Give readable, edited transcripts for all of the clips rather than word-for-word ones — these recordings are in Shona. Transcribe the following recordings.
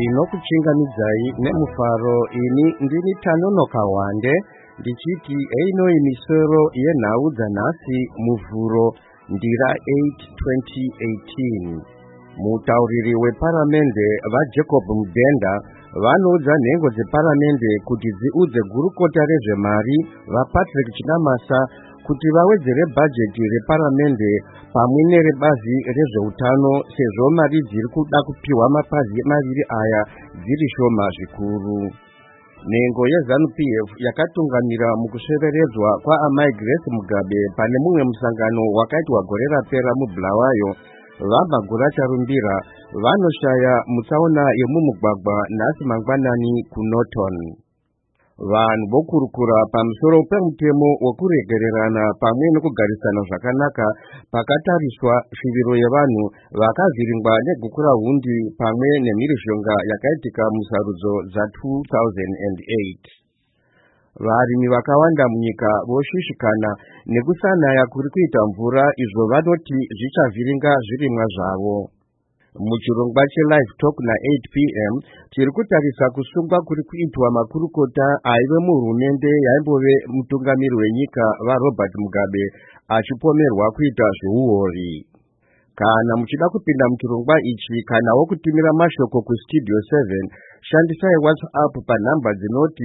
inokuchingamidzai nemufaro. ini ndini Tanono Kawande ndichiti eino imisoro yenhau dzanhasi muvhuro ndira 8 2018. mutauriri weparamende vaJacob Mudenda vanoudza nhengo dzeparamende kuti dziudze gurukota rezvemari vaPatrick Chinamasa kuti vawedzere bhajeti reparamende pamwe nerebazi rezveutano sezvo mari dziri kuda kupiwa mapazi maviri aya dziri shoma zvikuru. Nhengo yeZANU-PF yakatungamira mukusheveredzwa kwaamai Grace Mugabe pane mumwe musangano wakaitwa gore rapera muBulawayo. Vamagura charumbira vanoshaya mutsaona yemumugwagwa nhasi mangwanani kuNorton. Vanhu vokurukura pamusoro pemutemo wekuregererana pamwe nekugarisana zvakanaka pakatariswa shuviro yevanhu vakavhiringwa negukurahundi pamwe nemhirizhonga yakaitika musarudzo dza2008. Varimi vakawanda munyika voshishikana nekusanaya kuri kuita mvura izvo vanoti zvichavhiringa zvirimwa zvavo. Muchirongwa cheLive Talk na8 p.m. tiri kutarisa kusungwa kuri kuitwa makurukota aive muhurumende yaimbove mutungamiri wenyika vaRobert Mugabe achipomerwa kuita zveuori. Kana muchida kupinda muchirongwa ichi kanawo kutumira mashoko kustudio 7 shandisai WhatsApp panhamba dzinoti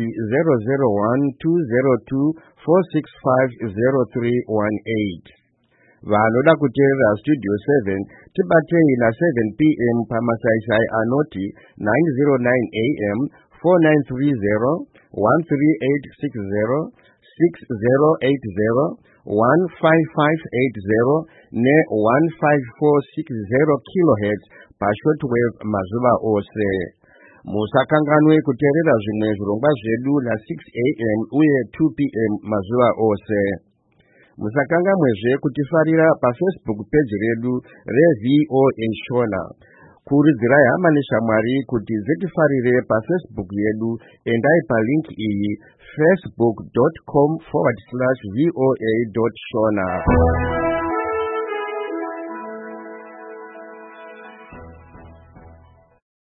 0012024650318. Vanoda kuteerera studio 7 tibatei na7 p.m. pamasaisai anoti 909 a.m. 4930 13860 6080 15580 ne-15460 kHz pashortwave mazuva ose. Musakanganwe kuteerera zvimwe zvirongwa zvedu na6 a.m. uye 2 p.m. mazuva ose. Musakanganwezve kutifarira paFacebook page redu reVOA Shona. Kuridzirai hama neshamwari kuti dzitifarire paFacebook yedu, endai palink iyi facebook.com/voa.shona.